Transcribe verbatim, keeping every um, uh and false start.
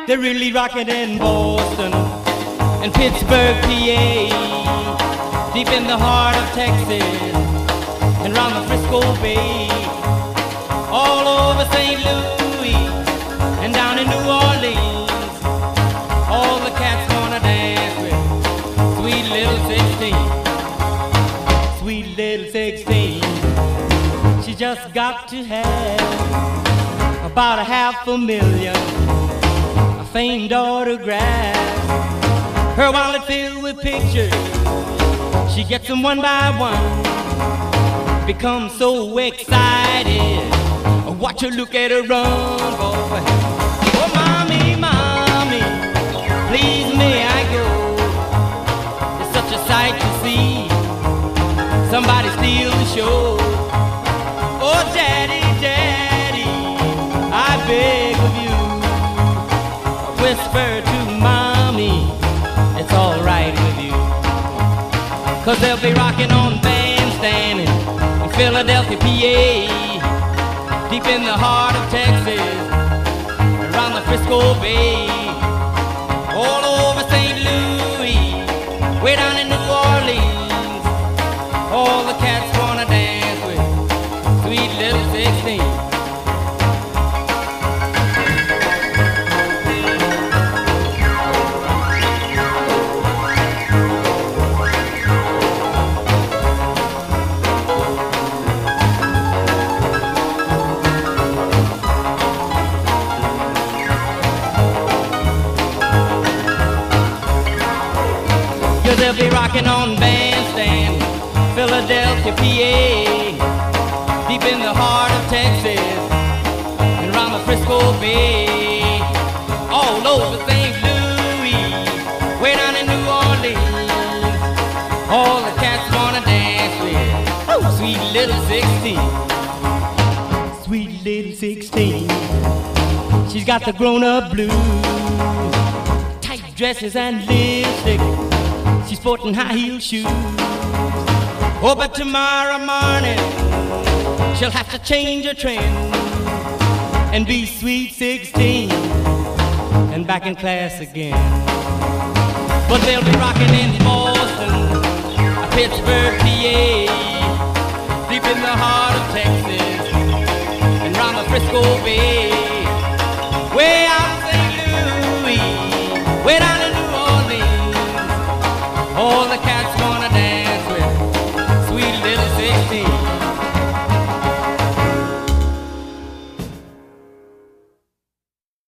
They're really rocking in Boston and Pittsburgh, P A, deep in the heart of Texas and round the Frisco Bay, all over Saint Louis and down in New Orleans. All the cats wanna dance with sweet little sixteen, sweet little sixteen. She just got to have about a half a million famed autographs, her wallet filled with pictures. She gets them one by one, becomes so excited. Watch her, look at her run, boy. Oh, mommy, mommy, please may I go? It's such a sight to see somebody steal the show. Oh, daddy, daddy, I beg of you, whisper to mommy, it's all right with you. Cause they'll be rocking on Bandstand in Philadelphia, P A, deep in the heart of Texas, around the Frisco Bay, all over Saint Louis, way down in New Orleans. All the cats wanna dance with sweet little sixteen. They'll be rocking on Bandstand, Philadelphia, P A, deep in the heart of Texas, and around the Frisco Bay, all over Saint Louis, way down in New Orleans. All the cats wanna dance with, oh, sweet little sixteen, sweet little sixteen. She's got the grown-up blues, tight dresses and lipstick. She's sporting high-heel shoes. Oh, but tomorrow morning she'll have to change her trend and be sweet sixteen and back in class again. But they'll be rocking in Boston, Pittsburgh, P A, deep in the heart of Texas and round the Frisco Bay.